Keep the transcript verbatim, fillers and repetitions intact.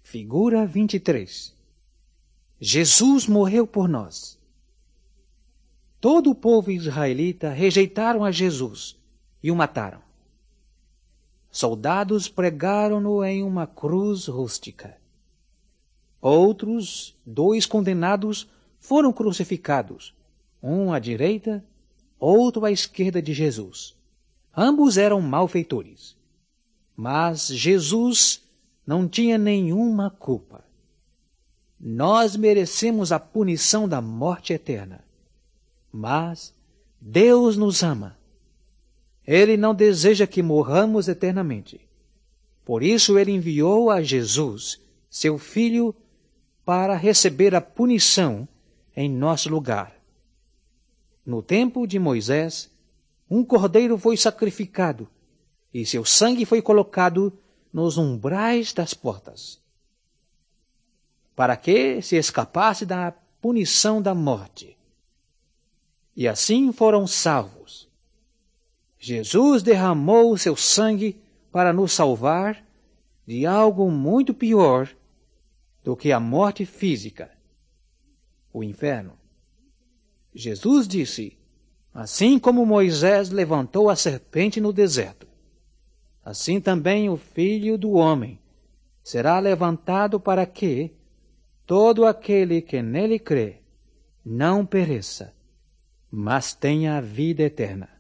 Figura vinte e três. Jesus morreu por nós. Todo o povo israelita rejeitaram a Jesus e o mataram. Soldados pregaram-no em uma cruz rústica. Outros, dois condenados, foram crucificados, um à direita, outro à esquerda de Jesus. Ambos eram malfeitores. Mas Jesus não tinha nenhuma culpa. Nós merecemos a punição da morte eterna. Mas Deus nos ama. Ele não deseja que morramos eternamente. Por isso ele enviou a Jesus, seu Filho, para receber a punição em nosso lugar. No tempo de Moisés, um cordeiro foi sacrificado e seu sangue foi colocado nos umbrais das portas, para que se escapasse da punição da morte. E assim foram salvos. Jesus derramou seu sangue para nos salvar de algo muito pior do que a morte física, o inferno. Jesus disse: assim como Moisés levantou a serpente no deserto, assim também o Filho do Homem será levantado para que todo aquele que nele crê não pereça, mas tenha a vida eterna.